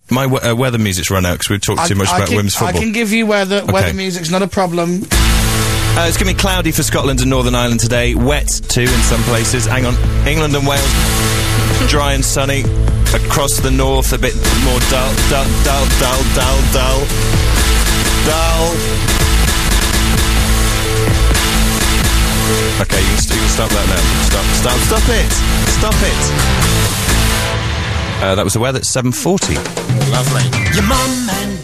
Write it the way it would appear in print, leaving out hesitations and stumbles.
My weather music's run out because we've talked too much about women's football. I can give you weather music's not a problem. It's going to be cloudy for Scotland and Northern Ireland today. Wet, too, in some places. Hang on. England and Wales, dry and sunny. Across the north, a bit more dull. Okay, you can stop that now. Stop it! Stop it! That was the weather at 7:40. Lovely. Your mum and